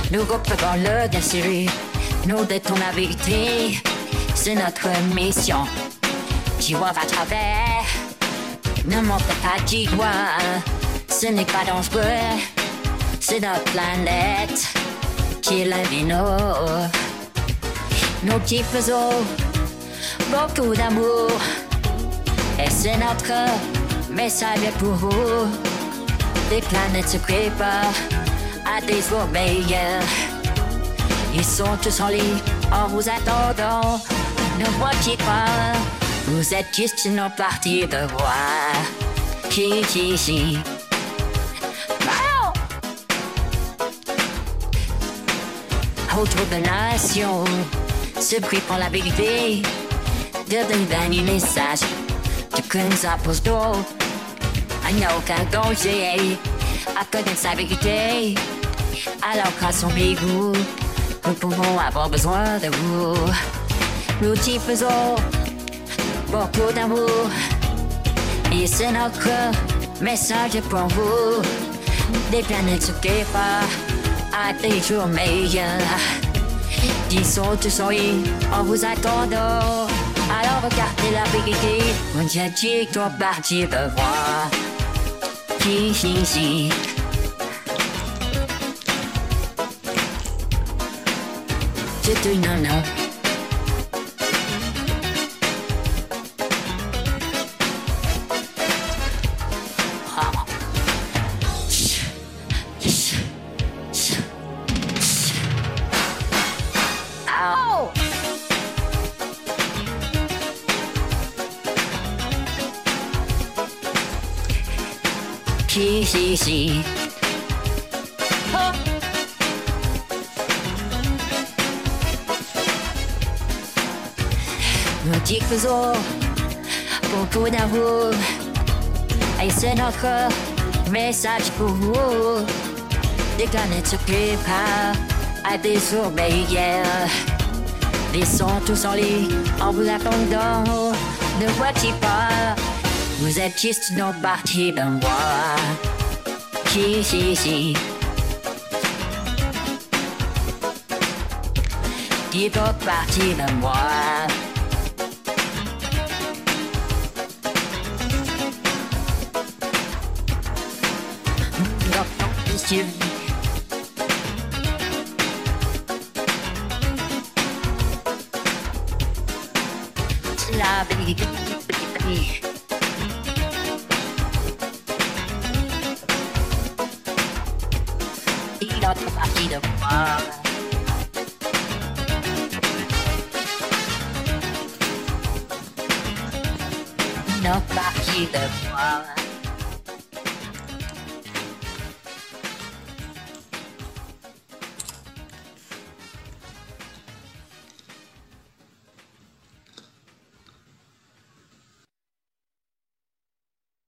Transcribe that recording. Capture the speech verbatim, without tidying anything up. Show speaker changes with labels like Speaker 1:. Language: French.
Speaker 1: Nous reprenons le dessus. Nous détournons la vérité. C'est notre mission. Tu vois à travers. Ne montre pas du doigt. Ce n'est pas dangereux. C'est notre planète qui est la vino. Nous qui faisons beaucoup d'amour. Et c'est notre message pour vous. Des planètes se préparent à des jours meilleurs. Ils sont tous en lit en vous attendant. Ne voyez pas, vous êtes juste une partie de voir. Qui, qui, qui. Autour de la nation, se prie pour la vérité. De donner un message de que nous impose d'eau. Il n'y a aucun danger à connaître sa vérité. Alors grâce au bigou, nous pouvons avoir besoin de vous. Nous y faisons beaucoup d'amour. Et c'est notre message pour vous. Des planètes se préparent à des jours meilleurs. Ils sont tous en ligne en vous attendant. Alors regardez la vérité. On dirait qu'ils sont partis de voir. Qui, qui, qui. C'est une nana. Si, si, si. Oh. Nous diffusons beaucoup d'amour. Et c'est notre message pour vous. Des planètes se préparent à des jours meilleurs. Ils sont tous en lit en vous attendant. Ne voici pas. Vous êtes juste une partie de moi. Si, si, si. Une autre partie de moi. Non, non, monsieur. C'est la vérité. Notre partie de moi. Notre partie de moi.